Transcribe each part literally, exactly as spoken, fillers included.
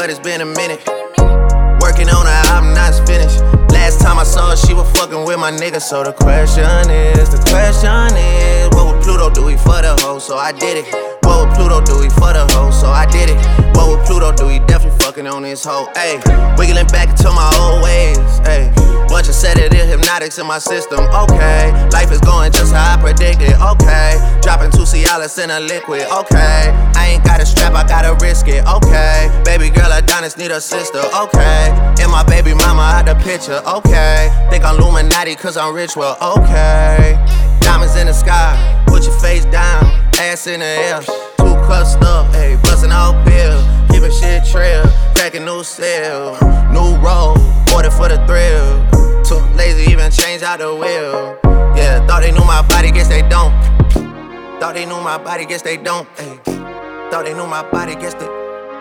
cut, it's been a minute. Working on her album, not finished. Last time I saw her, she was fucking with my nigga. So the question is, the question is, what would Pluto do? He for the hoe, so I did it. What would Pluto do? He for the hoe, so I did it. What would Pluto do? He definitely fucking on his hoe. Ayy, wiggling back into my old ways. Ayy, bunch of sedative hypnotics in my system. Okay, life is going just how I predicted. Okay, dropping two Cialis in a liquid. Okay, I ain't got a strap, I gotta risk it. Okay, baby girl Adonis need a sister. Okay, and my baby mama out the picture. Okay, think I'm Illuminati cause I'm rich. Well, okay, diamonds in the sky, put your face down, ass in the air. Two cups up, ayy, bustin' all pill. Keepin' shit trail, crackin' new cell. New road, order for the thrill. Too lazy, even change out the wheel. Yeah, thought they knew my body, guess they don't. Thought they knew my body, guess they don't. Ayy, thought they knew my body, guess they.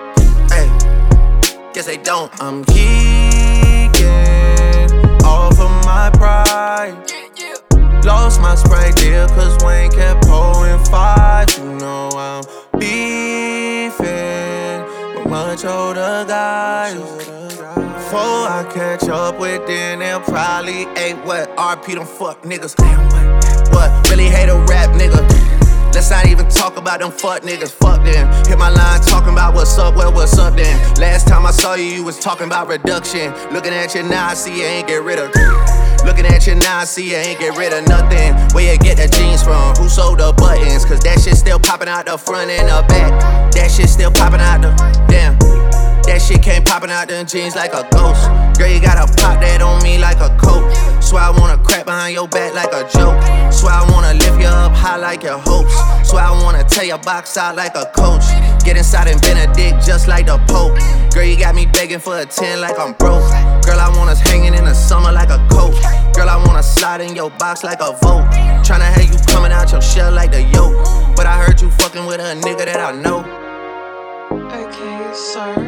Ayy, guess they don't. I'm geeking off of my pride. Lost my Sprite deal cause Wayne kept pouring five. You know I'm beefing with much older guys. Before I catch up with them, they'll probably ain't what R P them fuck niggas. Damn, what? What? Really hate a rap nigga. Let's not even talk about them fuck niggas, fuck them. Hit my line talking about what's up, well, what's up then. Last time I saw you, you was talking about reduction. Looking at you now, I see you ain't get rid of. Looking at you now, I see you ain't get rid of nothing. Where you get the jeans from? Who sold the buttons? Cause that shit still popping out the front and the back. That shit still popping out the, damn. That shit came popping out them jeans like a ghost. Girl, you gotta pop that on me like a coat. Swear I wanna crack behind your back like a joke. Swear I wanna lift you up high like your hopes. Swear I wanna tear your box out like a coach. Get inside and Benedict just like the Pope. Girl, you got me begging for a ten like I'm broke. Girl, I want us hanging in the summer like a coat. Girl, I wanna slide in your box like a vote. Tryna have you coming out your shell like the yoke. But I heard you fucking with a nigga that I know. Okay, sir.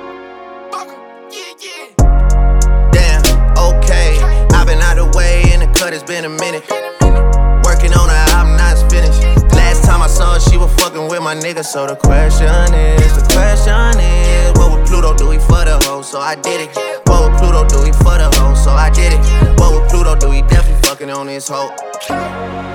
Damn, okay. I've been out the way in the cut, it's been a minute. Working on her album, not finished. Last time I saw her, she was fucking with my nigga. So the question is, the question is, what would Pluto do? He for the hoe, so I did it. What would Pluto do? He for the hoe, so I did it. What would Pluto do? He definitely fucking on his hoe.